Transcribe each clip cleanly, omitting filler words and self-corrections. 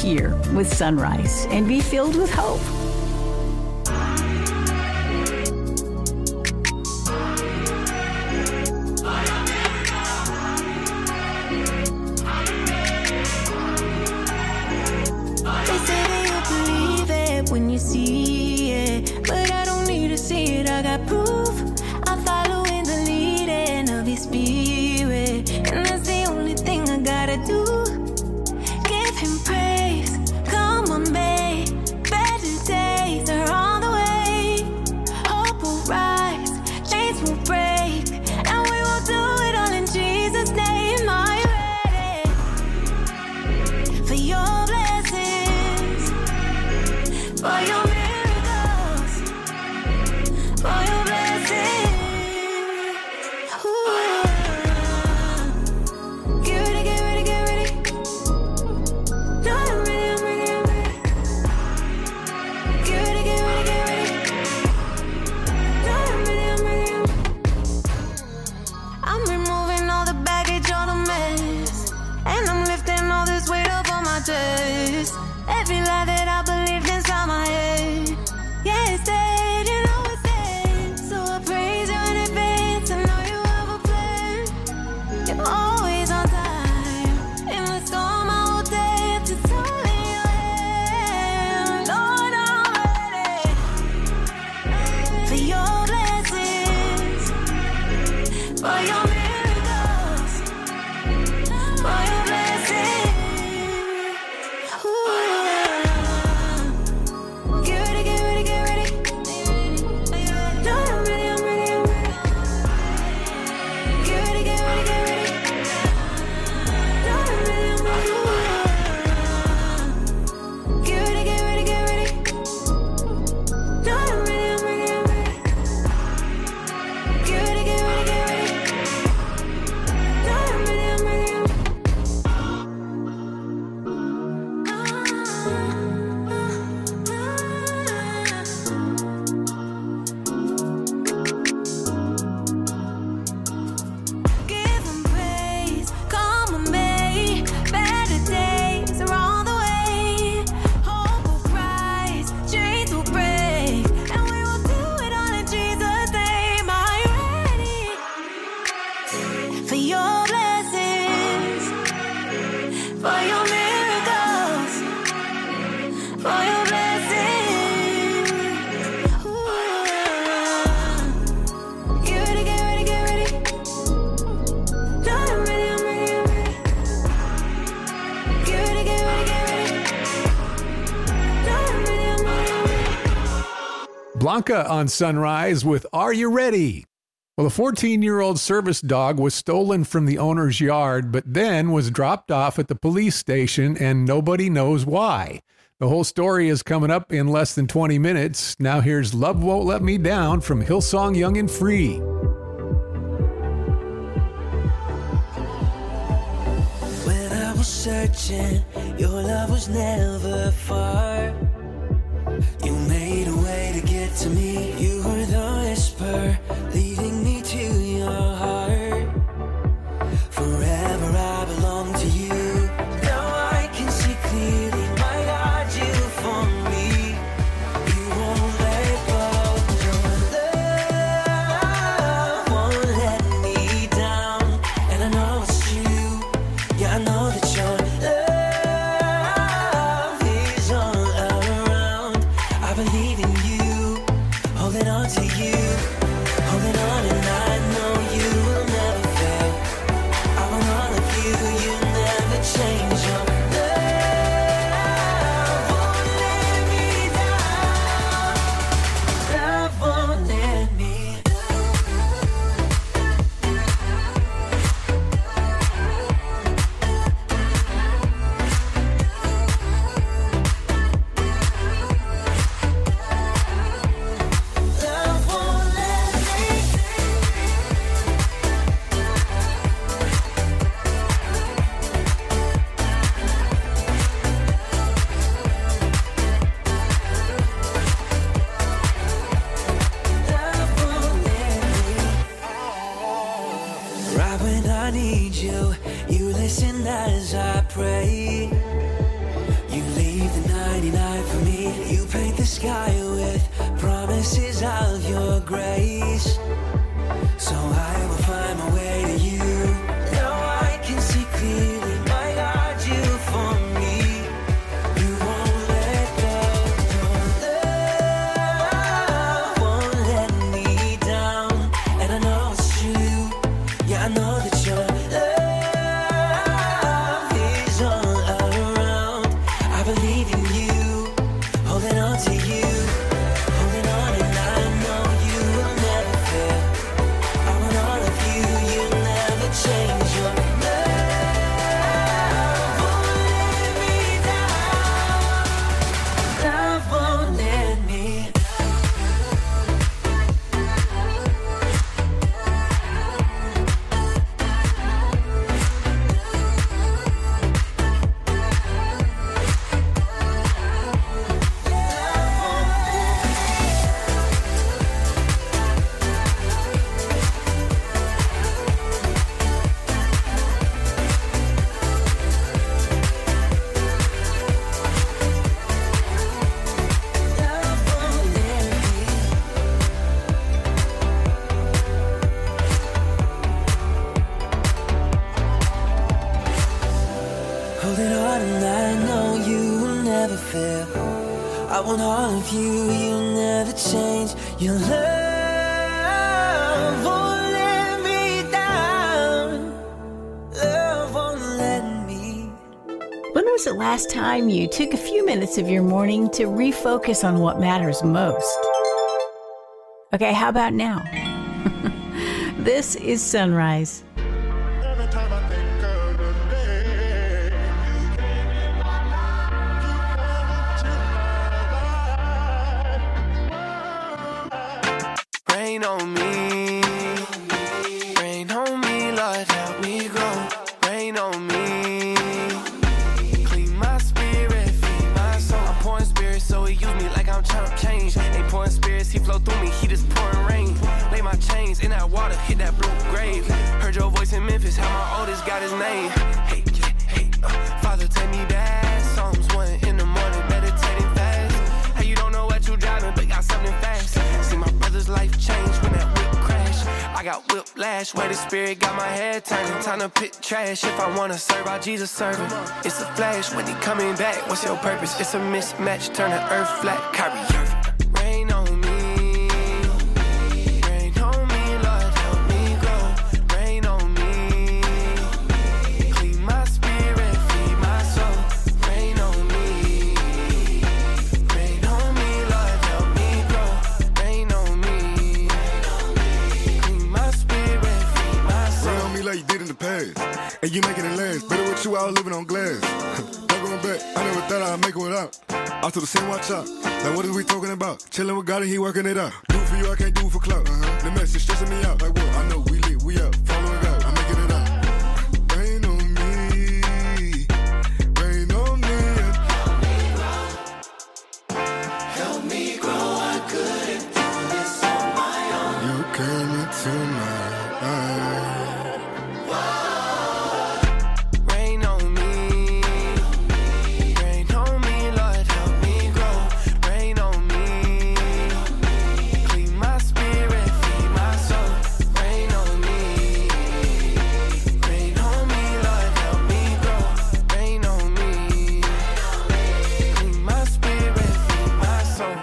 year with Sunrise and be filled with hope. They say you'll believe it when you see it, but I don't need to see it, I got proof. I'm following the leading of your spirit, and that's the only thing I gotta do. Give him praise, come on babe, better days are on the way. Hope will rise, chains will break, and we will do it all in Jesus' name. Are you ready for your blessings, for your miracles, for your blessings? Ooh. Get ready, get ready, get ready. No, I'm ready, I'm ready, I'm ready. Get ready, get ready, get ready. No, I'm ready, I'm ready, I'm ready. I'm removing all the baggage, all the mess, and I'm lifting all this weight up on my chest. Every lie that I believed inside my head, yeah, it's dead, you know it's dead. So I praise you in advance, I know you have a plan. You're always on time. In the storm, I will dare to tell in your hand. Lord, I'm ready for your blessings, for your miracles, for your blessings. Ooh. Get ready, get ready, get ready. No, I'm ready, I'm ready, I'm ready. Get ready, get ready, get ready. No, I'm ready, I'm ready. Get ready, get ready, get ready. No, I'm ready, I'm ready, I'm ready. Get ready, get ready, get ready. No, I'm ready, I'm ready, I'm ready. Give him praise, come on babe, better days are on the way. Hope will rise, chains will break, and we will do it all in Jesus' name. Are you ready for your blessings, for your miracles, for your blessings? Ooh. Get ready, get ready, get ready. No, I'm ready, I'm ready, I'm ready. Get ready, get ready, get ready. No, I'm ready, I'm ready, I'm ready. Blanca on Sunrise with Are You Ready? Well, a 14-year-old service dog was stolen from the owner's yard, but then was dropped off at the police station, and nobody knows why. The whole story is coming up in less than 20 minutes. Now here's Love Won't Let Me Down from Hillsong Young and Free. When I was searching, your love was never far. You made a way to get to me. You were the whisper leading me to your heart. Forever I belong to you. Now I can see clearly, my God, you for me. You won't let go. Your love won't let me down. And I know it's true. Yeah, I know that your love is all around. I believe in you. Oh, sky with promises of your grace. So I will find my way to you. Now I can see clearly, my God, you for me. You won't let go. Your love won't let me down. And I know it's true. Yeah, I know that your love is all around. I believe in you, holding on to you. Holding on, and I know you will never fail. I want all of you, you'll never change. Your love won't let me down. Love won't let me. Holding on, and I know you will never fail. I want all of you, you'll never change. Your love won't let me down. Love won't let me. When was the last time you took a few minutes of your morning to refocus on what matters most? Okay, how about now? This is Sunrise. Every time I think of the day you came into my life. Rain on me, Lord, help me grow. Rain on me, clean my spirit, feed my soul. I'm pouring spirit, so he use me like I'm trying to change. Ain't pouring spirits, he flow through me, he just pouring rain. Lay my chains in that water, hit that blue grave. Heard your voice in Memphis, how my oldest got his name. Hey, Father, take me back. Psalms 1 in the morning, meditating fast. Hey, you don't know what you driving, but got something fast. See my brother's life change when that whip crash. I got whiplash, where the spirit got my head turning. Time to pick trash. If I wanna serve, I Jesus serve him. It's a flash when he coming back. What's your purpose? It's a mismatch, turn the earth flat. Kyrie Irving. Rain on me. Rain on me, Lord, help me grow. Rain on me. Clean my spirit, feed my soul. Rain on me. Rain on me, Lord, help me grow. Rain on me. Clean my spirit, feed my Rain soul. on me like you did in the past. And you making it last. Better with you out living on glass. Not going back. I never thought I'd make it without. Out to the same watch out. Like what is we talking about? Chilling with God and he working it out. Do it for you, I can't do it for clout. The message stressing me out. Like what? I know we lit, we up. Following God, I'm making it out. Rain on me. Rain on me. Help me grow, I couldn't do this on my own. You came into my life. Rain on me. Rain on me, Lord, help me grow. Rain on me. Clean my spirit, feed my soul. Rain on me. Rain on me, Lord, help me grow. Rain on me. Clean my spirit, feed my soul.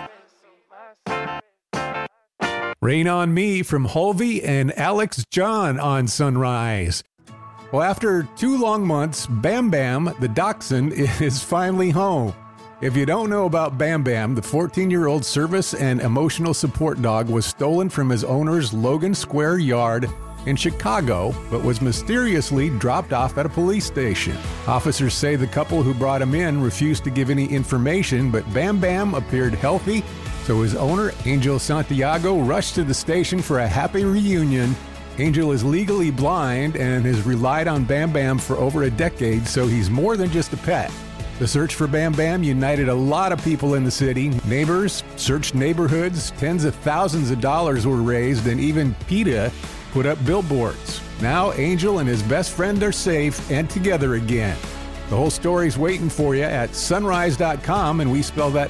Rain on Me from Hulvey and Alex John on Sunrise. Well, after 2 long months, Bam Bam, the dachshund, is finally home. If you don't know about Bam Bam, the 14-year-old service and emotional support dog was stolen from his owner's Logan Square yard in Chicago, but was mysteriously dropped off at a police station. Officers say the couple who brought him in refused to give any information, but Bam Bam appeared healthy, so his owner, Angel Santiago, rushed to the station for a happy reunion. Angel is legally blind and has relied on Bam Bam for over a decade, so he's more than just a pet. The search for Bam Bam united a lot of people in the city. Neighbors searched neighborhoods, tens of thousands of dollars were raised, and even PETA put up billboards. Now Angel and his best friend are safe and together again. The whole story's waiting for you at sonrise.com, and we spell that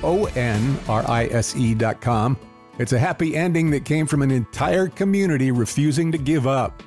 SONRISE.com. It's a happy ending that came from an entire community refusing to give up.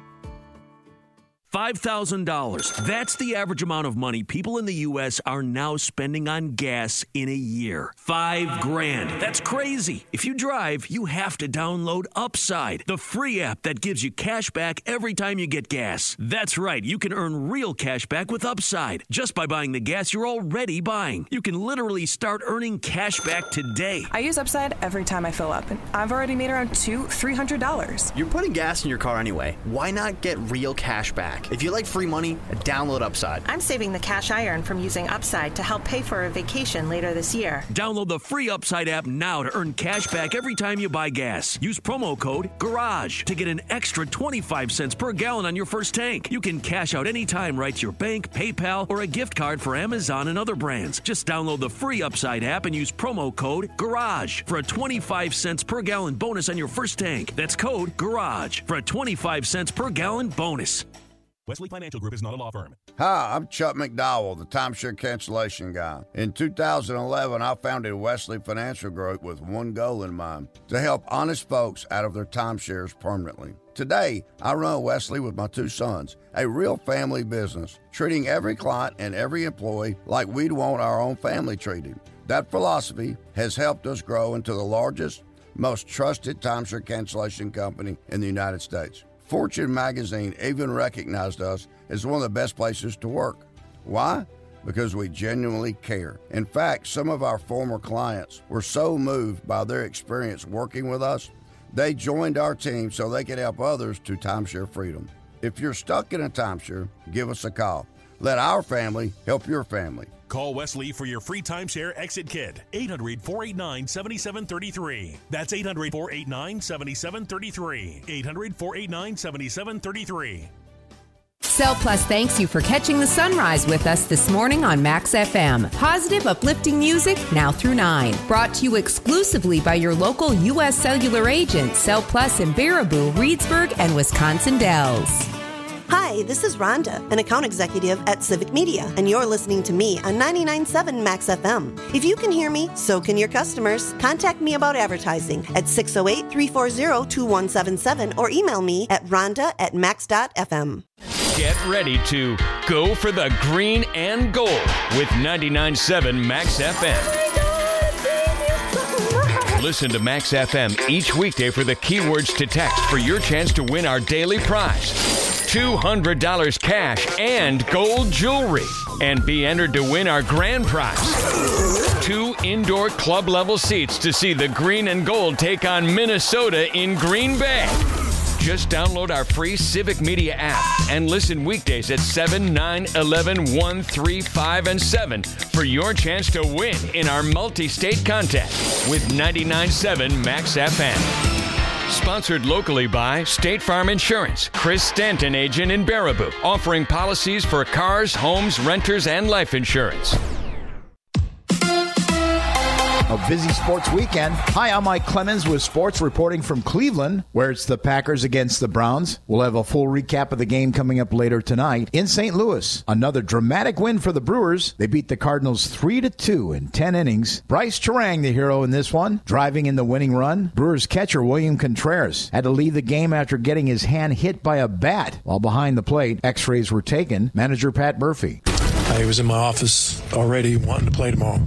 $5,000. That's the average amount of money people in the U.S. are now spending on gas in a year. $5,000. That's crazy. If you drive, you have to download Upside, the free app that gives you cash back every time you get gas. That's right. You can earn real cash back with Upside just by buying the gas you're already buying. You can literally start earning cash back today. I use Upside every time I fill up, and I've already made around $300. You're putting gas in your car anyway. Why not get real cash back? If you like free money, download Upside. I'm saving the cash I earn from using Upside to help pay for a vacation later this year. Download the free Upside app now to earn cash back every time you buy gas. Use promo code GARAGE to get an extra 25 cents per gallon on your first tank. You can cash out anytime right to your bank, PayPal, or a gift card for Amazon and other brands. Just download the free Upside app and use promo code GARAGE for a 25 cents per gallon bonus on your first tank. That's code GARAGE for a 25 cents per gallon bonus. Wesley Financial Group is not a law firm. Hi, I'm Chuck McDowell, the timeshare cancellation guy. In 2011, I founded Wesley Financial Group with one goal in mind, to help honest folks out of their timeshares permanently. Today, I run Wesley with my two sons, a real family business, treating every client and every employee like we'd want our own family treated. That philosophy has helped us grow into the largest, most trusted timeshare cancellation company in the United States. Fortune magazine even recognized us as one of the best places to work. Why? Because we genuinely care. In fact, some of our former clients were so moved by their experience working with us, they joined our team so they could help others to timeshare freedom. If you're stuck in a timeshare, give us a call. Let our family help your family. Call Wesley for your free timeshare exit kit. 800-489-7733. That's 800-489-7733. 800-489-7733. Cell Plus thanks you for catching the sunrise with us this morning on Max FM. Positive, uplifting music now through 9. Brought to you exclusively by your local U.S. Cellular agent, Cell Plus in Baraboo, Reedsburg, and Wisconsin Dells. Hi, this is Rhonda, an account executive at Civic Media, and you're listening to me on 99.7 Max FM. If you can hear me, so can your customers. Contact me about advertising at 608-340-2177 or email me at rhonda@max.fm. Get ready to go for the green and gold with 99.7 Max FM. Listen to Max FM each weekday for the keywords to text for your chance to win our daily prize. $200 cash and gold jewelry. And be entered to win our grand prize. 2 indoor club level seats to see the green and gold take on Minnesota in Green Bay. Just download our free Civic Media app and listen weekdays at 7, 9, 11, 1, 3, 5, and 7 for your chance to win in our multi-state contest with 99.7 Max FM. Sponsored locally by State Farm Insurance. Chris Stanton, agent in Baraboo, offering policies for cars, homes, renters, and life insurance. A busy sports weekend. Hi, I'm Mike Clemens with sports reporting from Cleveland, where it's the Packers against the Browns. We'll have a full recap of the game coming up later tonight. In St. Louis, another dramatic win for the Brewers. They beat the Cardinals 3-2 in 10 innings. Bryce Terang, the hero in this one, driving in the winning run. Brewers catcher William Contreras had to leave the game after getting his hand hit by a bat while behind the plate. X-rays were taken. Manager Pat Murphy. I was in my office already wanting to play tomorrow.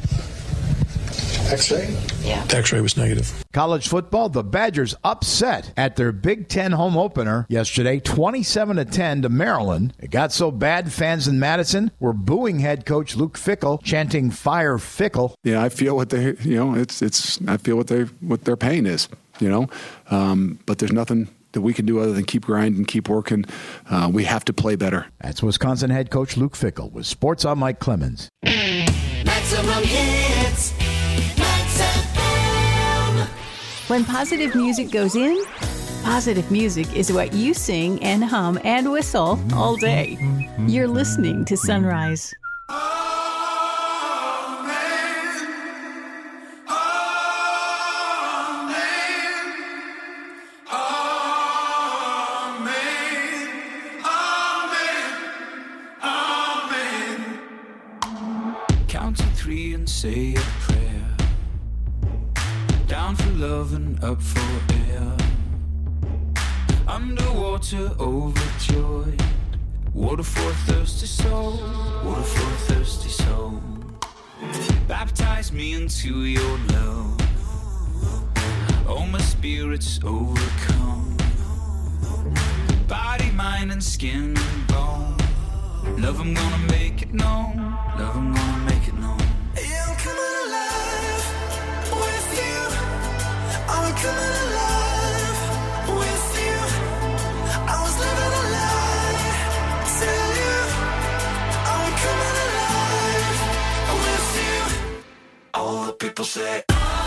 X-ray? Yeah. The X-ray was negative. College football, the Badgers upset at their Big Ten home opener yesterday, 27-10 to Maryland. It got so bad, fans in Madison were booing head coach Luke Fickell, chanting "Fire Fickell." Yeah, I feel what they, I feel what their pain is, but there's nothing that we can do other than keep grinding, keep working. We have to play better. That's Wisconsin head coach Luke Fickell. With sports, I'm Mike Clemens. Maximum hits. When positive music goes in, positive music is what you sing and hum and whistle all day. You're listening to Sunrise. tea and say a prayer. Down for love and up for air. Underwater, overjoyed. Water for a thirsty soul. Water for a thirsty soul. Baptize me into your love. Oh, my spirit's overcome. Body, mind, and skin and bone. Love, I'm gonna make it known. Love, I'm gonna make it known. Yeah, I'm coming alive with you. I'm coming alive with you. I was living a lie till you. I'm coming alive with you. All the people say.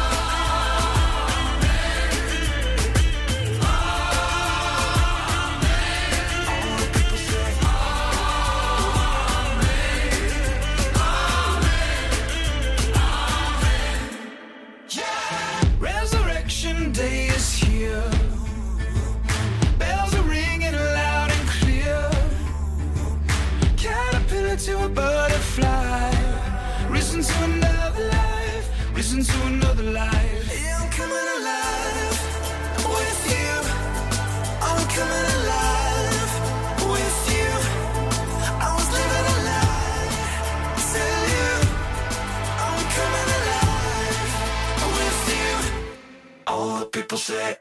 Day is here. Bells are ringing loud and clear. Caterpillar to a butterfly. Risen to another life. Risen to another life. Yeah, I'm coming alive with you. I'm coming alive with you. I was living a lie till you. I'm coming alive with you. All the people say.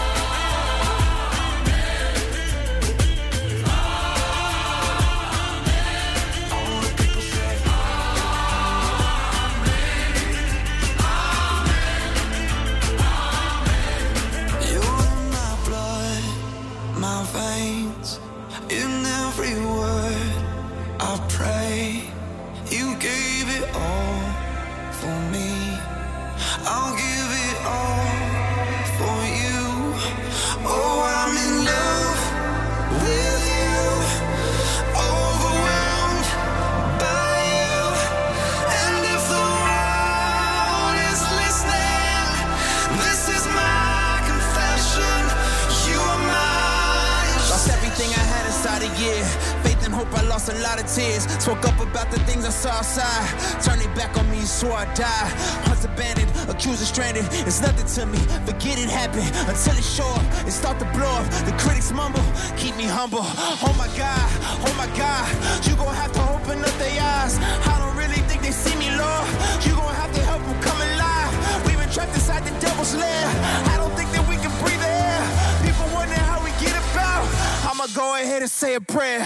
My veins, in every word I pray. You gave it all for me. I'll give it all for you. Oh, I'm in love with you. Overwhelmed by you. And if the world is listening, this is my confession. You are mine. Lost everything I had inside a year. Faith and hope, I lost a lot of tears. Spoke up about the things I saw outside. Turned it back on me and swore I'd die. Hearts abandoned, accuser stranded. It's nothing to me, forget it happened. Until it show up, it start to blow up. The critics mumble, keep me humble. Oh my God, you gon' have to open up their eyes. I don't really think they see me, Lord. You gon' have to help them come alive. We've been trapped inside the devil's lair. I don't think that we can breathe the air. People wonder how we get about. I'ma go ahead and say a prayer.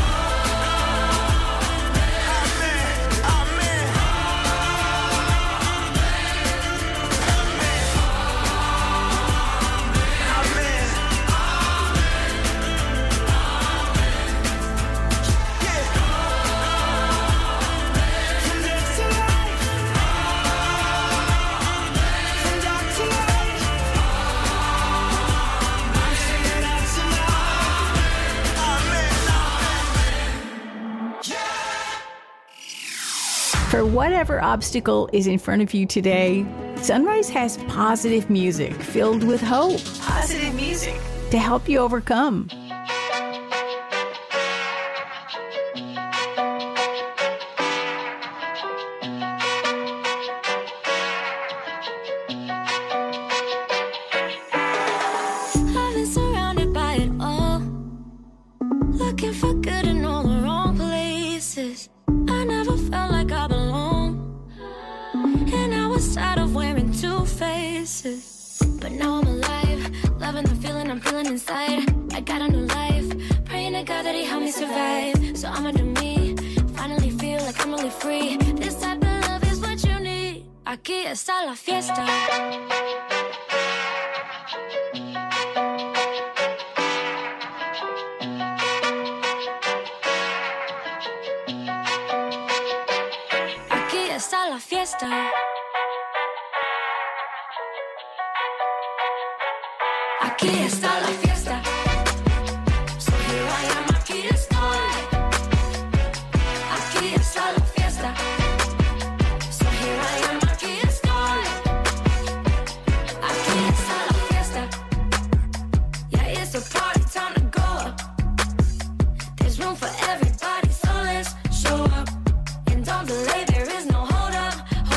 For whatever obstacle is in front of you today, Sunrise has positive music filled with hope. Positive music to help you overcome. I've been surrounded by it all, looking for good in all the wrong places. I never felt like I belong, and I was tired of wearing two faces. But now I'm alive, loving the feeling I'm feeling inside. I got a new life, praying to God that He helped me survive. So I'ma do me, finally feel like I'm really free. This type of love is what you need. Aquí está la fiesta. Aquí está la fiesta. Aquí está la fiesta. So here I am, aquí estoy. Aquí está la fiesta. So here I am, aquí estoy. Aquí está la fiesta. Yeah, it's a party, time to go up. There's room for everybody, so let's show up. And don't delay, there is no hold up.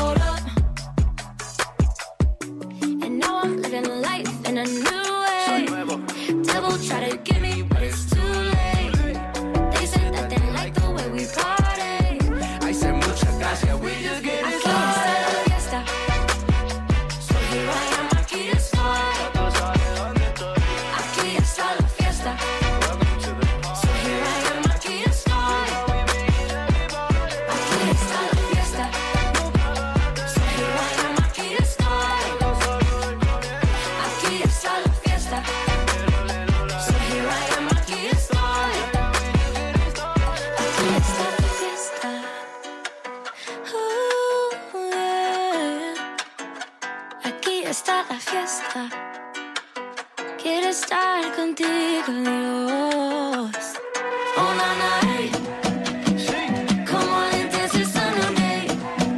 fiesta. Quiero estar contigo, Dios. Oh, na, na, hey. Come on and dance, it's a new day.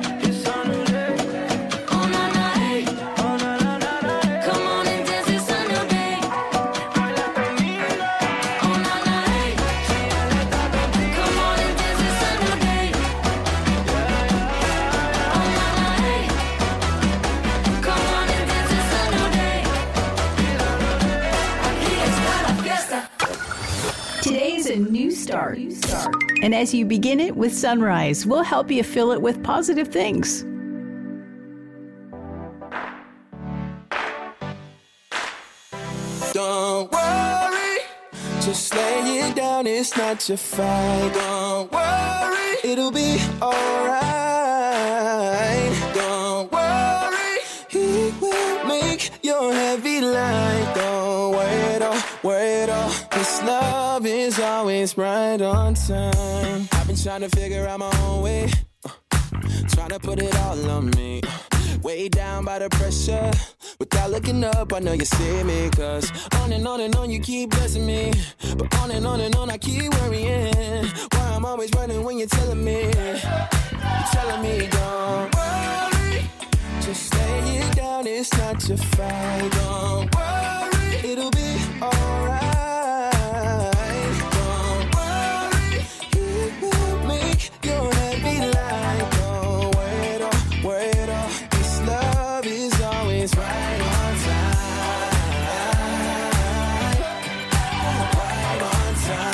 Oh, na, na, hey. Come on and dance, it's a new day. Oh, na, na, hey. Come on and dance, it's a new day. Oh, na, na, hey. Come on and dance, it's a new day. Aquí está la fiesta. Today is a new start. And as you begin it with Sunrise, we'll help you fill it with positive things. Don't worry, just lay it down, it's not your fight. Don't worry, it'll be alright. Don't worry, he will make your heavy light. Don't worry at all, this love is always right on time. I've been trying to figure out my own way, trying to put it all on me. Way down by the pressure, without looking up, I know you see me. Cause on and on you keep blessing me, but on and on I keep worrying. Why I'm always running when you're telling me, don't worry, just lay it down, it's not your fight. Don't worry, it'll be alright. Don't worry, he will make your heavy light. Don't worry at all, this love is always right on time. Right on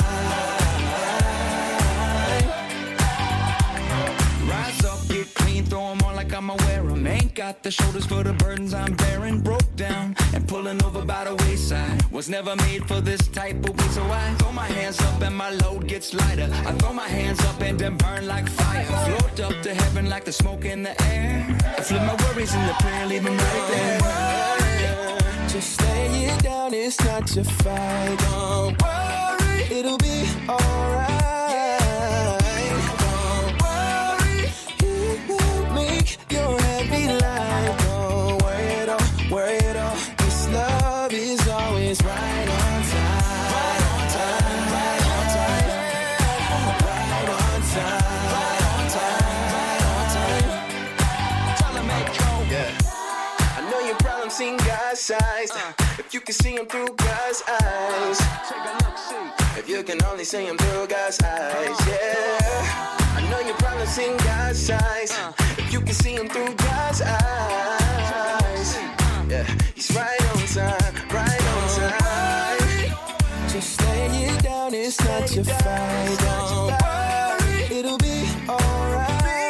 time. Rise up, get clean, throw 'em on like I'ma wear 'em. Ain't got the shoulders for the burdens I'm bearing. Broke down and pulling over by the wayside. Was never made for this type of way, so I throw my hands up and my load gets lighter. I throw my hands up and then burn like fire. Float up to heaven like the smoke in the air. I flip my worries into prayer, leave 'em right there. Just lay it down, it's not your fight. Don't worry, it'll be alright. Don't worry, he will make your heavy light. Don't worry at all, this love is always right on time. Right on time, right on time. Right on time, right on time, right on time. Tell 'em, hey, Cole. Yeah. I know your problems seem God's eyes. If you can see him through God's eyes. Take a look, see. If you can only see him through God's eyes, yeah. I know your problems seem God's eyes. If you can see him through God's eyes, yeah, he's right on time, right on time. Just lay it down, it's not your fight. Don't worry, it'll be alright.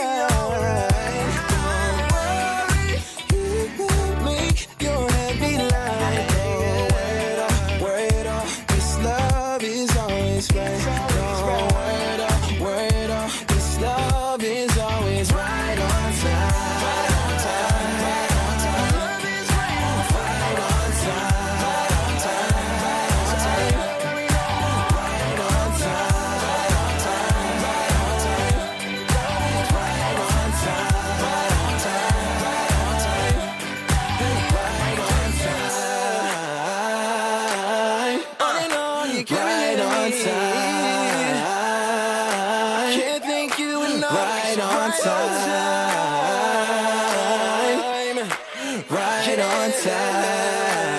Don't worry, he will make your heavy light. Don't worry at all, this love is always right. Don't worry at all, this love is always right on time. Right on time, right on time. Love is right on time. Right on time, right on time. Right on time, right on time, right on time. Love is right on time. Right on time, right on time. Right on time. On and on, you right on time. Can't thank you enough. Right on time. Right on time.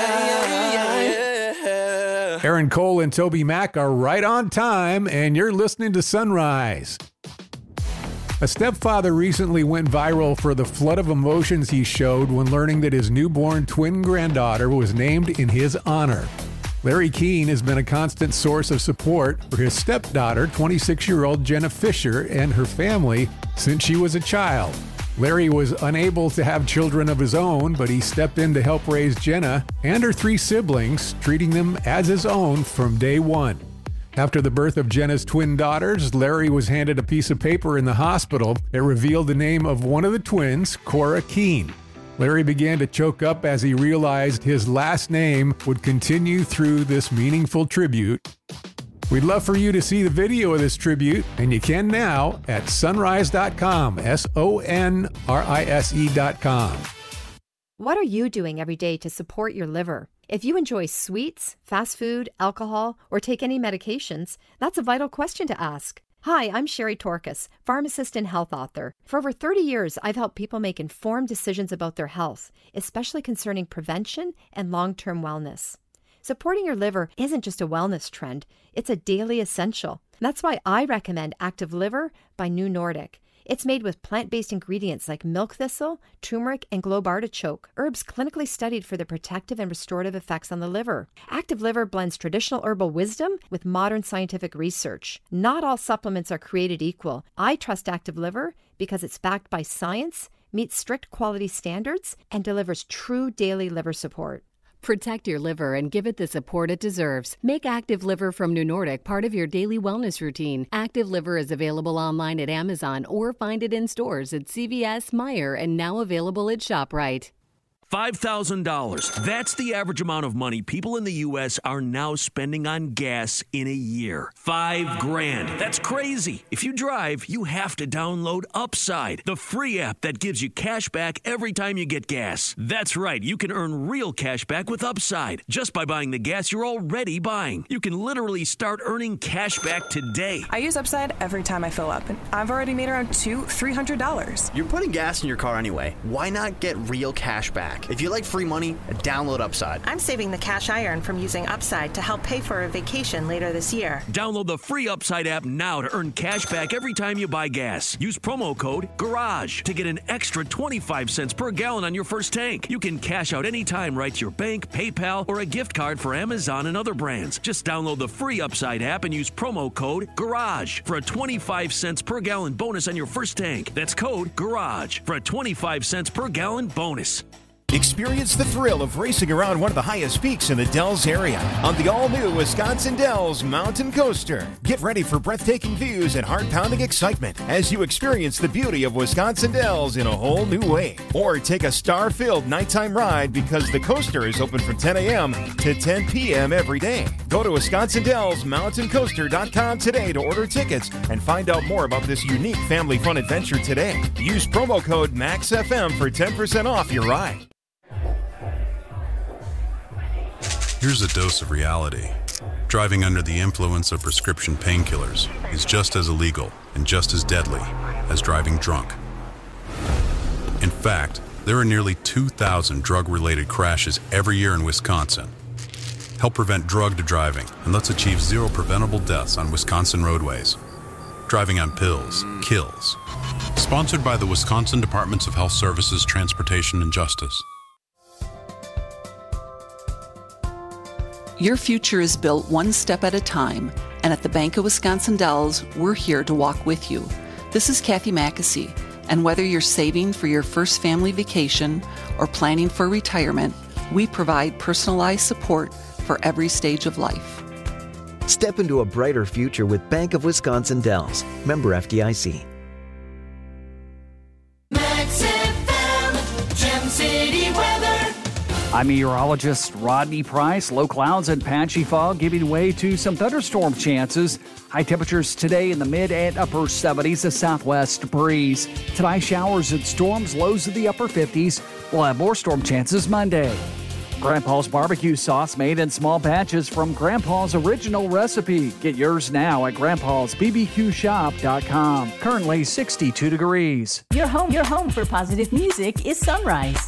Yeah. Aaron Cole and Toby Mac are right on time, and you're listening to Sunrise. A stepfather recently went viral for the flood of emotions he showed when learning that his newborn twin granddaughter was named in his honor. Larry Keene has been a constant source of support for his stepdaughter, 26-year-old Jenna Fisher, and her family since she was a child. Larry was unable to have children of his own, but he stepped in to help raise Jenna and her 3 siblings, treating them as his own from day one. After the birth of Jenna's twin daughters, Larry was handed a piece of paper in the hospital that revealed the name of one of the twins, Cora Keene. Larry began to choke up as he realized his last name would continue through this meaningful tribute. We'd love for you to see the video of this tribute, and you can now at sonrise.com, sonrise.com. What are you doing every day to support your liver? If you enjoy sweets, fast food, alcohol, or take any medications, that's a vital question to ask. Hi, I'm Sherry Torkas, pharmacist and health author. For over 30 years, I've helped people make informed decisions about their health, especially concerning prevention and long-term wellness. Supporting your liver isn't just a wellness trend, it's a daily essential. That's why I recommend Active Liver by New Nordic. It's made with plant-based ingredients like milk thistle, turmeric, and globe artichoke, herbs clinically studied for their protective and restorative effects on the liver. Active Liver blends traditional herbal wisdom with modern scientific research. Not all supplements are created equal. I trust Active Liver because it's backed by science, meets strict quality standards, and delivers true daily liver support. Protect your liver and give it the support it deserves. Make Active Liver from New Nordic part of your daily wellness routine. Active Liver is available online at Amazon or find it in stores at CVS, Meijer, and now available at ShopRite. $5,000. That's the average amount of money people in the U.S. are now spending on gas in a year. $5,000. That's crazy. If you drive, you have to download Upside, the free app that gives you cash back every time you get gas. That's right. You can earn real cash back with Upside just by buying the gas you're already buying. You can literally start earning cash back today. I use Upside every time I fill up, and I've already made around $300. You're putting gas in your car anyway. Why not get real cash back? If you like free money, download Upside. I'm saving the cash I earn from using Upside to help pay for a vacation later this year. Download the free Upside app now to earn cash back every time you buy gas. Use promo code GARAGE to get an extra 25 cents per gallon on your first tank. You can cash out anytime right to your bank, PayPal, or a gift card for Amazon and other brands. Just download the free Upside app and use promo code GARAGE for a 25 cents per gallon bonus on your first tank. That's code GARAGE for a 25 cents per gallon bonus. Experience the thrill of racing around one of the highest peaks in the Dells area on the all-new Wisconsin Dells Mountain Coaster. Get ready for breathtaking views and heart-pounding excitement as you experience the beauty of Wisconsin Dells in a whole new way. Or take a star-filled nighttime ride because the coaster is open from 10 a.m. to 10 p.m. every day. Go to WisconsinDellsMountainCoaster.com today to order tickets and find out more about this unique family fun adventure today. Use promo code MAXFM for 10% off your ride. Here's a dose of reality. Driving under the influence of prescription painkillers is just as illegal and just as deadly as driving drunk. In fact, there are nearly 2,000 drug-related crashes every year in Wisconsin. Help prevent drug driving and let's achieve zero preventable deaths on Wisconsin roadways. Driving on pills kills. Sponsored by the Wisconsin Departments of Health Services, Transportation, and Justice. Your future is built one step at a time, and at the Bank of Wisconsin Dells, we're here to walk with you. This is Kathy Mackesy, and whether you're saving for your first family vacation or planning for retirement, we provide personalized support for every stage of life. Step into a brighter future with Bank of Wisconsin Dells. Member FDIC. Max FM, Gem City weather. I'm meteorologist Rodney Price. Low clouds and patchy fog giving way to some thunderstorm chances. High temperatures today in the mid and upper 70s, a southwest breeze. Tonight, showers and storms, lows in the upper 50s. We'll have more storm chances Monday. Grandpa's barbecue sauce made in small batches from Grandpa's original recipe. Get yours now at grandpa'sbbqshop.com. Currently 62 degrees. Your home for positive music is Sunrise.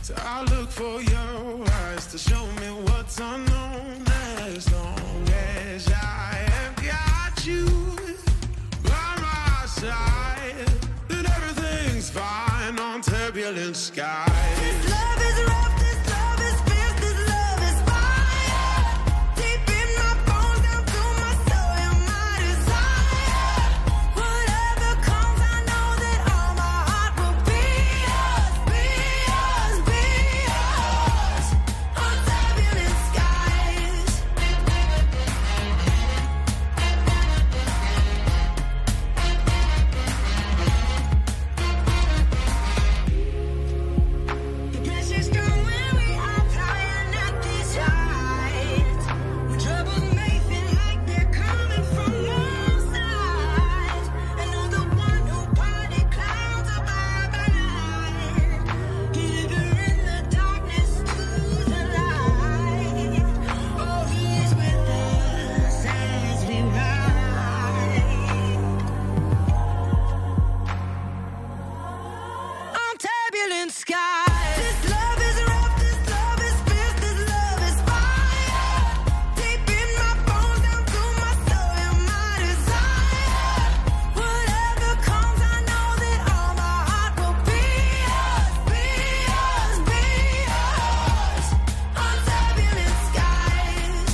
So I look for your eyes to show me what's unknown. As long as I have got you by my side, then everything's fine on turbulent skies. This love is rough, this love is fierce, this love is fire. Deep in my bones, down through my soul, you're my desire. Whatever comes, I know that all my heart will be yours, be yours, be yours. On turbulent skies. The pressure's strong when we are flying at these heights. When troubles may feel like they're coming from all sides. And I'm the one who party clouds above the night. Delivering the darkness to the light. Oh, he is with us as we ride. On turbulent skies. This love is rough, this love is fierce, this love is fire. Deep in my bones, down through my soul, you're my desire. Whatever comes, I know that all my heart will be yours, be yours, be yours. On turbulent skies.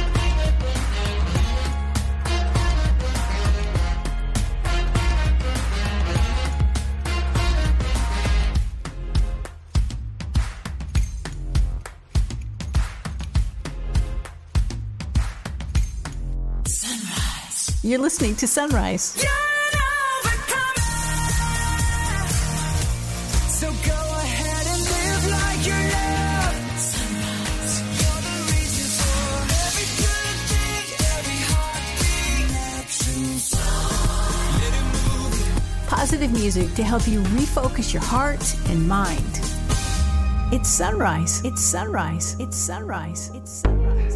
Sunrise. You're listening to Sunrise. So go ahead and live like you're loved. Sunrise. You're the reason for every good thing, every heartbeat. Let it move. Positive music to help you refocus your heart and mind. It's Sunrise. It's Sunrise. It's Sunrise. It's Sunrise.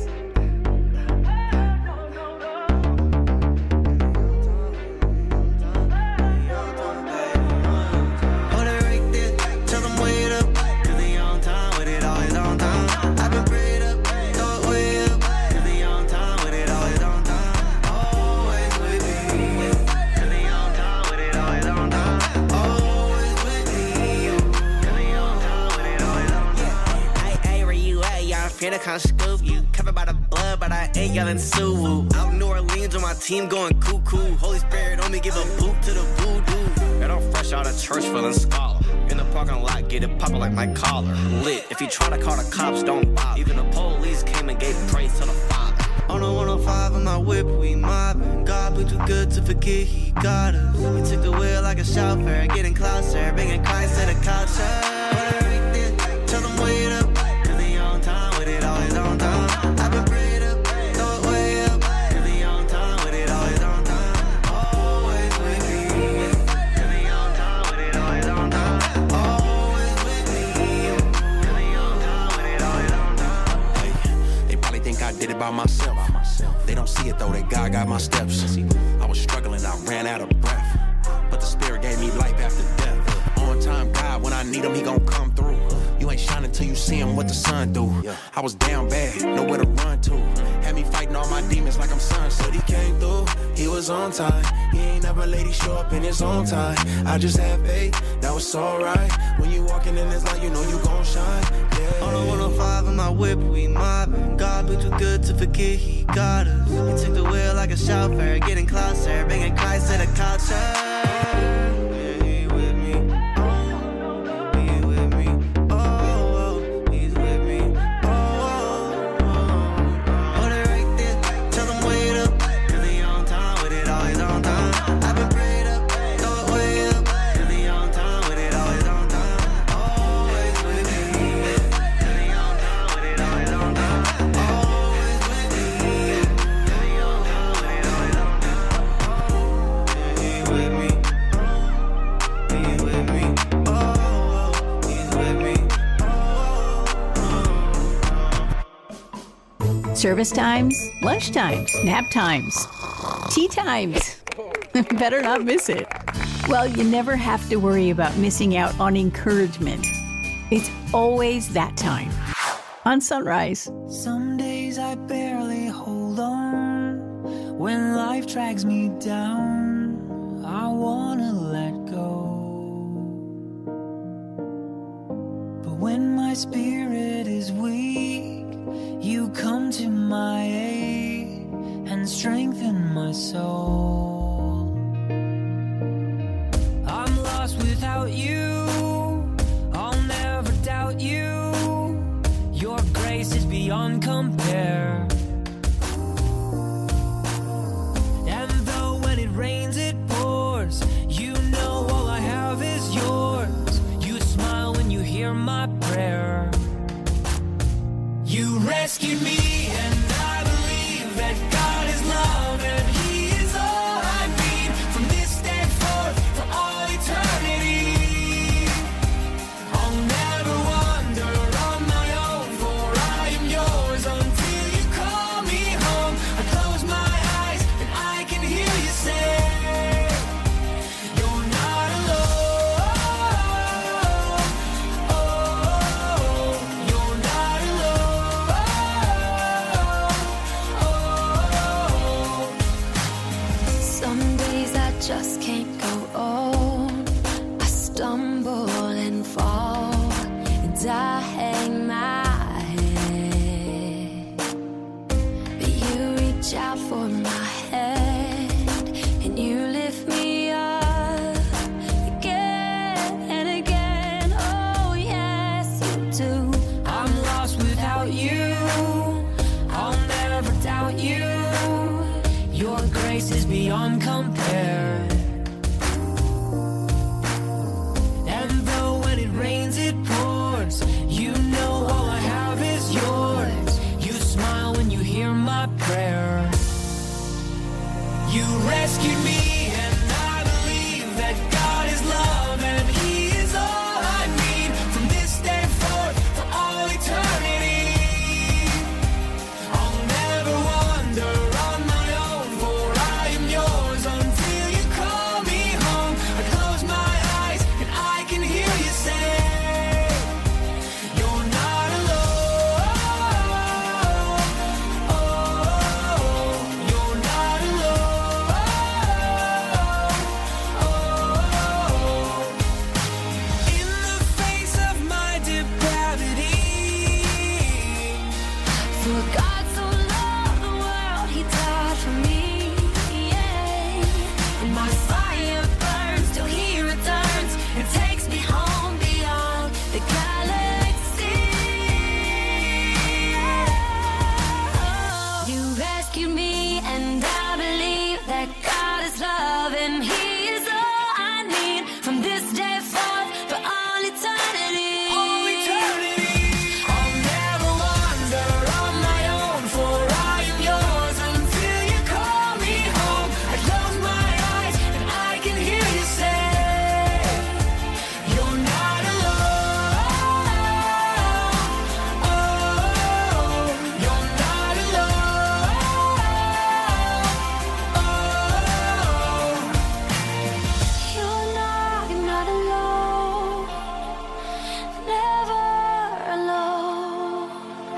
Hold it right there, tell them wait up. Cause they on time with it, always on time. I've been prayed up, throw it way up. Cause they on time with it, always on time. Always with me. Cause they on time with it, always on time. Always with me. Cause they on time with it, always on time. Hey, where you at? Yeah, I'm finna come scoop you. Covered by the blood, but I ain't yelling Suwu. Out in New Orleans with my team going cuckoo. Holy Spirit on me, give a boot to the voodoo. Girl, I'm fresh out of church feeling scholar. In the parking lot, get it poppin' like my collar. Lit, if you try to call the cops, don't bother. Even the police came and gave praise to the Father. On the 105 in my whip, we mobbing. God, we too good to forget he got us. We took the wheel like a chauffeur, getting closer, bringing Christ to the culture. Put it right there, tell them wait up. Cause they on time with it, always on time. I've been prayed up, throw it way up. Cause they on time with it, always on time. Always with me. Cause they on time with it, always on time. Always with me. Cause they on time with it, always on time. Hey, they probably think I did it by myself. They don't see it though, that God got my steps. I was struggling, I ran out of breath. But the Spirit gave me life after death. On time, God, when I need him, he gon' come through. You ain't shining till you see him, what the sun do. I was down bad, nowhere to run to. Had me fighting all my demons like I'm sunset. He came through, he was on time. He ain't never let it show up in his own time. I just had faith, that was alright. When you walking in this light, you know you gon' shine. Yeah. On the 105 in my whip, we mobbing. God, we too good to forget he got us. He took the wheel like a chauffeur, getting closer, bringing Christ to the culture. Yeah, he with me. He with me. Oh, he's with me. Hold it right there, tell them wait up. Cause they on time with it, always on time. I've been prayed up, throw it way up. Cause they on time with it, always on time. Always with me. Cause they on time with it, always on time. Always with me. Cause they on time with it, always on time. Yeah, he with me. He with me. Oh, he's with me. Service times, lunch times, nap times, tea times. Better not miss it. Well, you never have to worry about missing out on encouragement. It's always that time on Sunrise. Some days I barely hold on. When life drags me down, I wanna let go. But when my spirit is weak, you come to my aid and strengthen my soul. I'm lost without you. I'll never doubt you. Your grace is beyond compare. And though when it rains it pours, you know all I have is yours. You smile when you hear my prayer. You rescued me and I believe that God is love and He is all I need from this day forth for all eternity. I'll never wander on my own, for I am yours until you call me home. I close my eyes and I can hear you say, you're not alone. Oh, you're not alone. Some days I just can't go on. I stumble and fall, and I hang my head. But you reach out for my hand, and you lift me up again and again. Oh, yes, you do. I'm lost without you. I'll never doubt you. Your grace is beyond compare. And though when it rains it pours, you know all I have is yours. You smile when you hear my prayer. You rescued me and I believe that God is love and He is all I need from this day forth for all eternity. I'll never wander on my own, for I am yours until you call me home. I close my eyes and I can hear you say, you're not alone. Oh, you're not alone. In the face of my depravity, for God so loved the world, He died for me. Yeah. And my fire burns till He returns and takes me home beyond the galaxy. You rescued me and I believe that God is love and He is all I need from this day forth for all eternity. All eternity. I'll never wander on my own, for I am yours until you call me home. I close my eyes and I can hear you say, you're not alone. Oh, you're not alone. You're not alone. Never alone.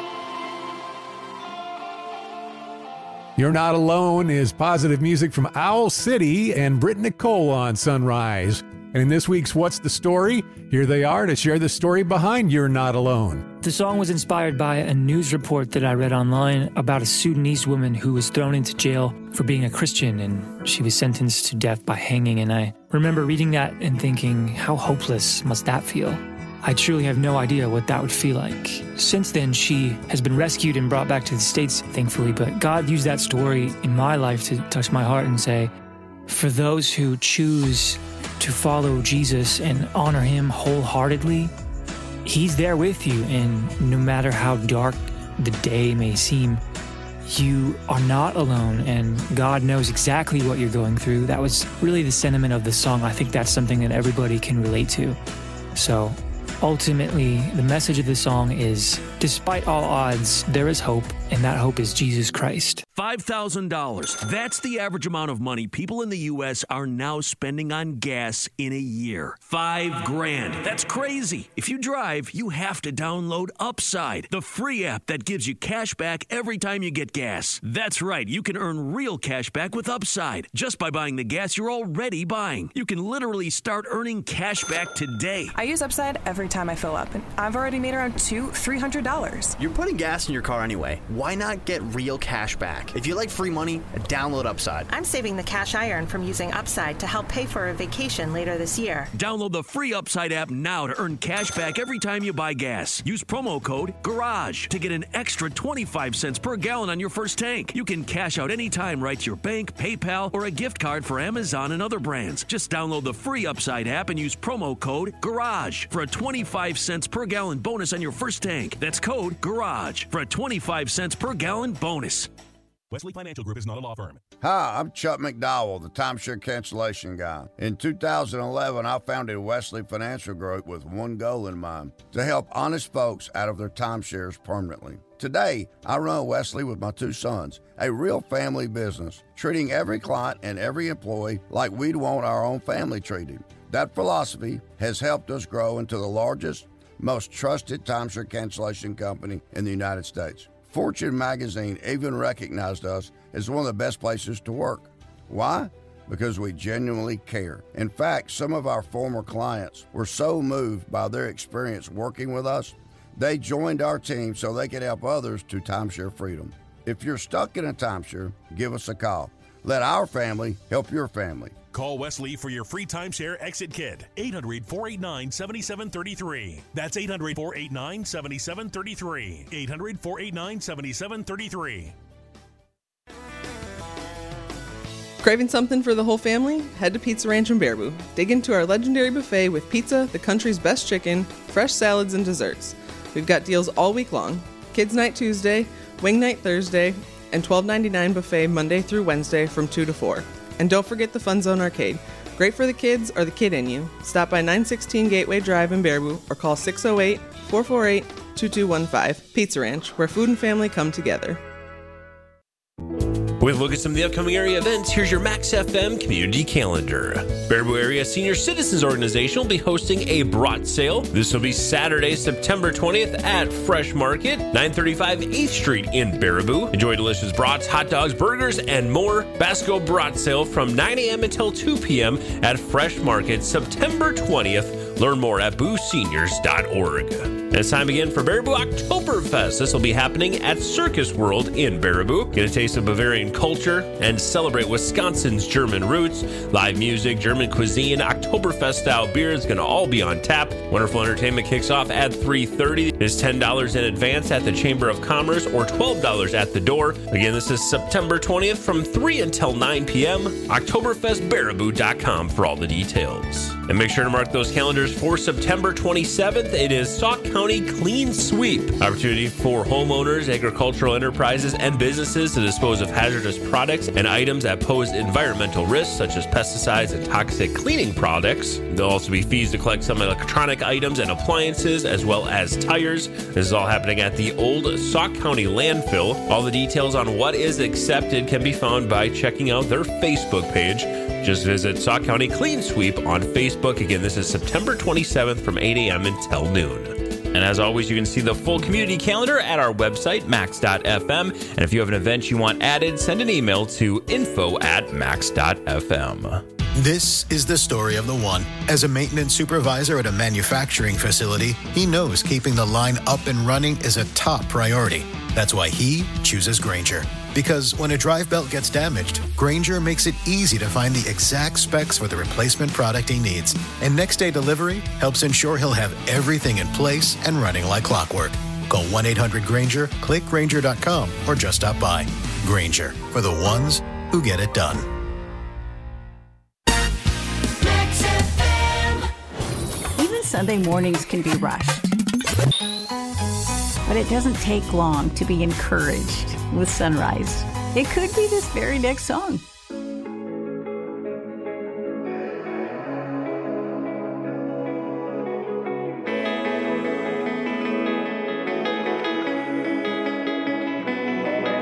You're Not Alone is positive music from Owl City and Britt Nicole on Sunrise. And in this week's What's the Story, here they are to share the story behind You're Not Alone. The song was inspired by a news report that I read online about a Sudanese woman who was thrown into jail for being a Christian, and she was sentenced to death by hanging. And I remember reading that and thinking, how hopeless must that feel? I truly have no idea what that would feel like. Since then, she has been rescued and brought back to the States, thankfully, but God used that story in my life to touch my heart and say, for those who choose to follow Jesus and honor Him wholeheartedly, He's there with you, and no matter how dark the day may seem, you are not alone, and God knows exactly what you're going through. That was really the sentiment of the song. I think that's something that everybody can relate to. So ultimately, the message of the song is Despite all odds, there is hope, and that hope is Jesus Christ. $5,000. That's the average amount of money people in the U.S. are now spending on gas in a year. $5,000. That's crazy. If you drive, you have to download Upside, the free app that gives you cash back every time you get gas. That's right. You can earn real cash back with Upside just by buying the gas you're already buying. You can literally start earning cash back today. I use Upside every time I fill up, and I've already made around $300. You're putting gas in your car anyway. Why not get real cash back? If you like free money, download Upside. I'm saving the cash I earn from using Upside to help pay for a vacation later this year. Download the free Upside app now to earn cash back every time you buy gas. Use promo code GARAGE to get an extra 25 cents per gallon on your first tank. You can cash out anytime right to your bank, PayPal, or a gift card for Amazon and other brands. Just download the free Upside app and use promo code GARAGE for a 25 cents per gallon bonus on your first tank. That's code GARAGE for a 25 cents per gallon bonus. Wesley Financial Group is not a law firm. Hi, I'm Chuck McDowell, the timeshare cancellation guy. In 2011, I founded Wesley Financial Group with one goal in mind, to help honest folks out of their timeshares permanently. Today, I run Wesley with my two sons, a real family business, treating every client and every employee like we'd want our own family treated. That philosophy has helped us grow into the largest, most trusted timeshare cancellation company in the United States. Fortune magazine even recognized us as one of the best places to work. Why? Because we genuinely care. In fact, some of our former clients were so moved by their experience working with us, they joined our team so they could help others to timeshare freedom. If you're stuck in a timeshare, give us a call. Let our family help your family. Call Wesley for your free timeshare exit kit. 800-489-7733. That's 800-489-7733. 800-489-7733. Craving something for the whole family? Head to Pizza Ranch in Baraboo. Dig into our legendary buffet with pizza, the country's best chicken, fresh salads, and desserts. We've got deals all week long. Kids Night Tuesday, Wing Night Thursday, and $12.99 buffet Monday through Wednesday from 2 to 4. And don't forget the Fun Zone Arcade. Great for the kids or the kid in you. Stop by 916 Gateway Drive in Baraboo or call 608-448-2215. Pizza Ranch, where food and family come together. With a look at some of the upcoming area events, here's your Max FM community calendar. Baraboo Area Senior Citizens Organization will be hosting a brat sale. This will be Saturday, September 20th at Fresh Market, 935 8th Street in Baraboo. Enjoy delicious brats, hot dogs, burgers, and more. Basco Brat Sale from 9 a.m. until 2 p.m. at Fresh Market, September 20th. Learn more at booseniors.org. And it's time again for Baraboo Oktoberfest. This will be happening at Circus World in Baraboo. Get a taste of Bavarian culture and celebrate Wisconsin's German roots. Live music, German cuisine, Oktoberfest-style beer is going to all be on tap. Wonderful entertainment kicks off at 3:30. It is $10 in advance at the Chamber of Commerce or $12 at the door. Again, this is September 20th from 3 until 9 p.m. OktoberfestBaraboo.com for all the details. And make sure to mark those calendars for September 27th. It is Sauk County Clean Sweep. Opportunity for homeowners, agricultural enterprises, and businesses to dispose of hazardous products and items that pose environmental risks, such as pesticides and toxic cleaning products. There'll also be fees to collect some electronic items and appliances, as well as tires. This is all happening at the old Sauk County landfill. All the details on what is accepted can be found by checking out their Facebook page. Just visit Sauk County Clean Sweep on Facebook. Again, this is September 27th from 8 a.m. until noon. And as always, you can see the full community calendar at our website, max.fm. And if you have an event you want added, send an email to info@max.fm. This is the story of the one. As a maintenance supervisor at a manufacturing facility, he knows keeping the line up and running is a top priority. That's why he chooses Grainger. Because when a drive belt gets damaged, Grainger makes it easy to find the exact specs for the replacement product he needs. And next day delivery helps ensure he'll have everything in place and running like clockwork. Call 1-800-GRAINGER, click Grainger.com, or just stop by. Grainger, for the ones who get it done. Even Sunday mornings can be rushed. But it doesn't take long to be encouraged with Sunrise. It could be this very next song.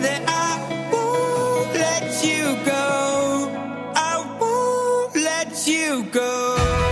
that I won't let you go. I won't let you go.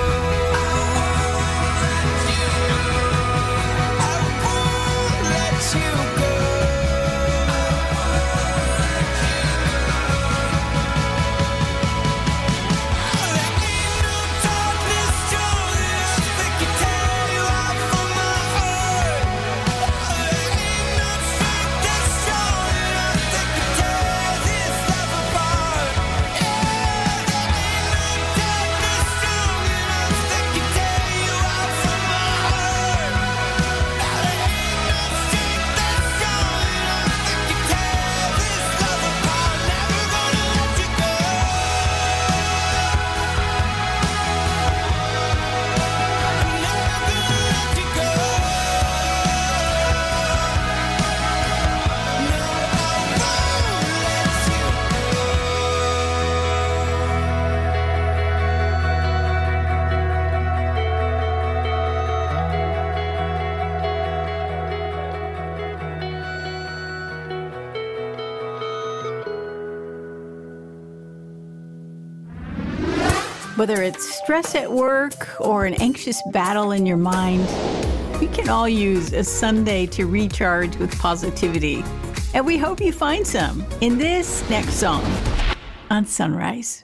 Whether it's stress at work or an anxious battle in your mind, we can all use a Sunday to recharge with positivity. And we hope you find some in this next song on Sunrise.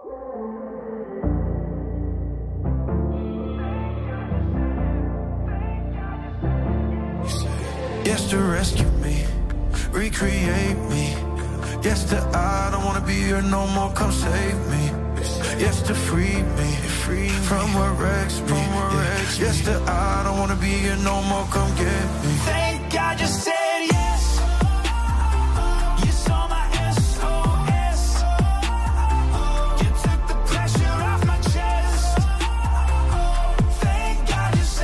Yes, to rescue me, recreate me. Yes, to I don't wanna be here no more, come save me. Yes, to free me from what wrecks me. Yes, to I don't wanna be here no more, come get me. Thank God you said yes. You saw my SOS. You took the pressure off my chest. Thank God you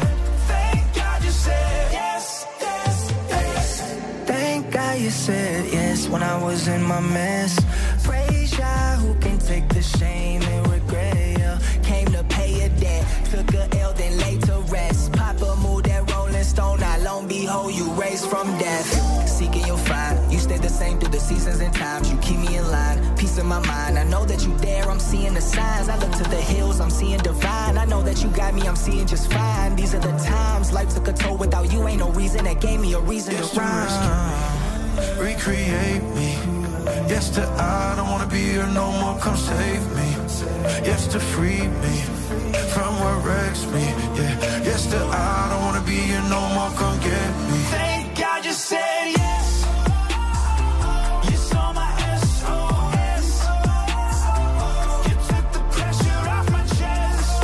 said yes, yes, yes. Thank God you said yes when I was in my mess. Praise Yah who can take the shame and regret, yeah. Came to pay a debt, took a L, then laid to rest. Papa moved that Rolling Stone, not long behold, you raised from death. Seeking you'll find, you stayed the same through the seasons and times. You keep me in line, peace in my mind. I know that you there, I'm seeing the signs. I look to the hills, I'm seeing divine. I know that you got me, I'm seeing just fine. These are the times, life took a toll without you. Ain't no reason that gave me a reason to rhyme. Recreate me. Yes, to I don't wanna be here no more, come save me. Yes, to free me from what wrecks me. Yeah. Yes, to I don't wanna be here no more, come get me. Thank God you said yes. You saw my SOS. You took the pressure off my chest.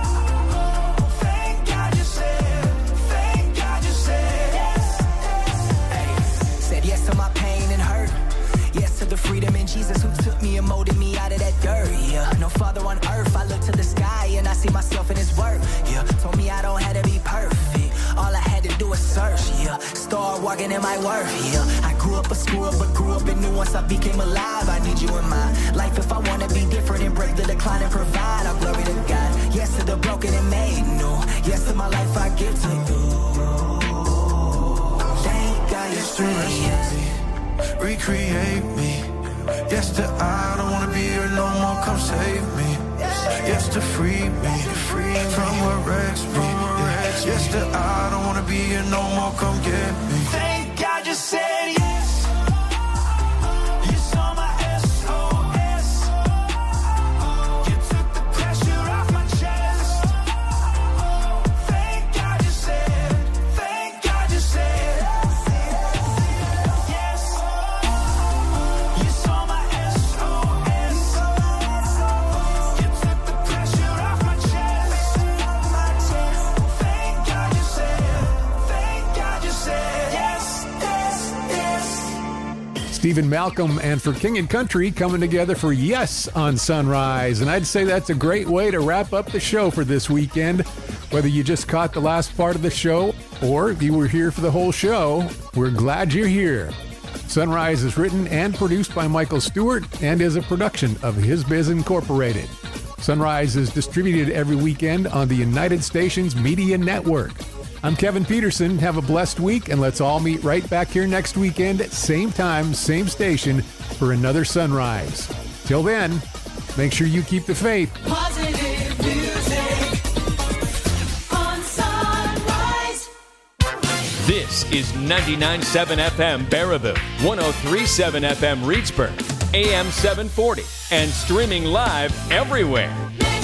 Thank God you said yes. Hey. Said yes to my pain and hurt. Yes to the freedom in Jesus who took me and molded me out of that dirt, yeah. No father on earth, I look to the sky and I see myself in his work, yeah. Told me I don't have to be perfect, all I had to do was search, yeah. Start walking in my worth, yeah. I grew up a screw up, but grew up and knew once I became alive, I need you in my life if I want to be different and break the decline and provide, I'll glory to God. Yes to the broken and made new, yes to my life I give to you. Thank God you said yes. Recreate me. Yes, to I don't wanna be here no more, come save me. Yes, to free me from what wrecks me. Yes, to I don't wanna be here no more, come get me. Thank God you said yes. You saw my SOS. You took the pressure off my chest. Thank God you said yes. You saw my SOS. You took the pressure off my chest. Thank God you said yes, yes, yes. Stephen Malcolm and For King and Country coming together for Yes on Sunrise. And I'd say that's a great way to wrap up the show for this weekend. Whether you just caught the last part of the show or if you were here for the whole show, we're glad you're here. Sunrise is written and produced by Michael Stewart and is a production of His Biz Incorporated. Sunrise is distributed every weekend on the United Stations Media Network. I'm Kevin Peterson. Have a blessed week, and let's all meet right back here next weekend at same time, same station for another Sunrise. Till then, make sure you keep the faith. Positive music on Sunrise. This is 99.7 FM Baraboo, 103.7 FM Reedsburg, AM 740, and streaming live everywhere.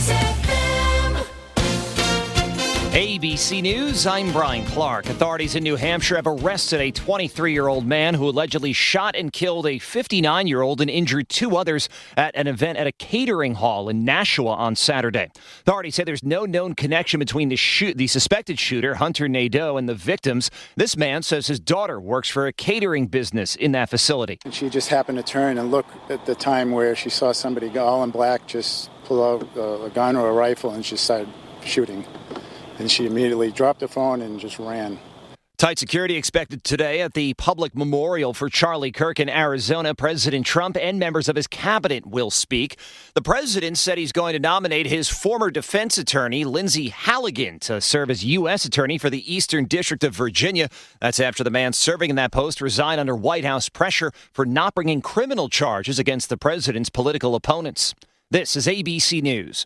ABC News, I'm Brian Clark. Authorities in New Hampshire have arrested a 23-year-old man who allegedly shot and killed a 59-year-old and injured two others at an event at a catering hall in Nashua on Saturday. Authorities say there's no known connection between the suspected shooter, Hunter Nadeau, and the victims. This man says his daughter works for a catering business in that facility. And she just happened to turn and look at the time where she saw somebody all in black just pull out a gun or a rifle and she started shooting. And she immediately dropped the phone and just ran. Tight security expected today at the public memorial for Charlie Kirk in Arizona. President Trump and members of his cabinet will speak. The president said he's going to nominate his former defense attorney, Lindsey Halligan, to serve as U.S. attorney for the Eastern District of Virginia. That's after the man serving in that post resigned under White House pressure for not bringing criminal charges against the president's political opponents. This is ABC News.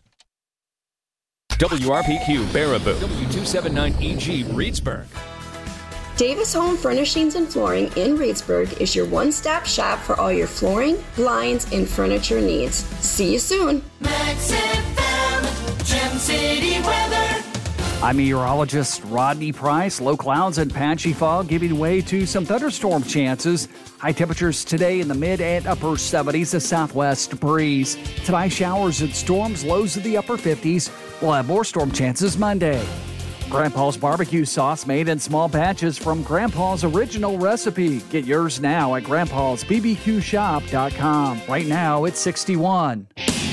WRPQ Baraboo, W279EG Reedsburg. Davis Home Furnishings and Flooring in Reedsburg is your one-stop shop for all your flooring, blinds, and furniture needs. See you soon. Max FM, Gem City weather. I'm meteorologist Rodney Price. Low clouds and patchy fog giving way to some thunderstorm chances. High temperatures today in the mid and upper 70s, a southwest breeze. Tonight, showers and storms, lows of the upper 50s. We'll have more storm chances Monday. Grandpa's barbecue sauce made in small batches from Grandpa's original recipe. Get yours now at grandpa'sbbqshop.com. Right now, it's 61.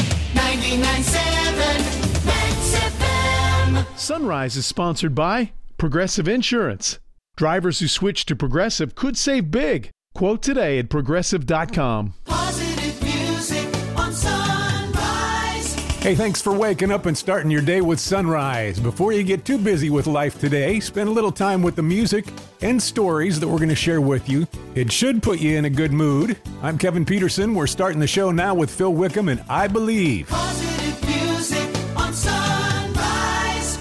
99.7 Max FM. Sunrise is sponsored by Progressive Insurance. Drivers who switch to Progressive could save big. Quote today at progressive.com. Positive music on Sunrise. Hey, thanks for waking up and starting your day with Sunrise. Before you get too busy with life today, spend a little time with the music and stories that we're going to share with you. It should put you in a good mood. I'm Kevin Peterson. We're starting the show now with Phil Wickham and I Believe. Positive music on Sunrise.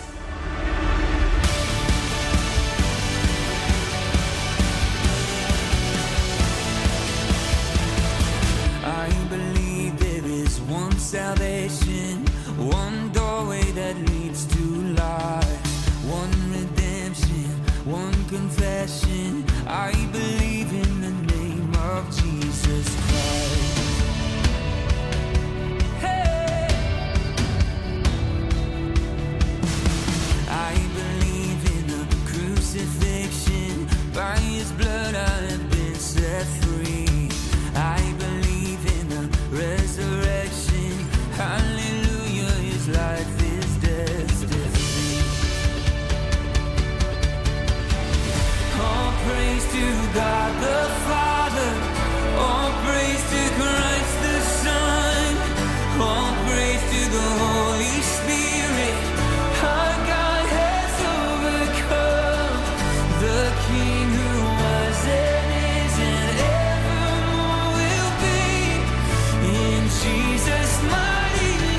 I believe there is one salvation, one doorway that leads to life, one redemption, one confession. I believe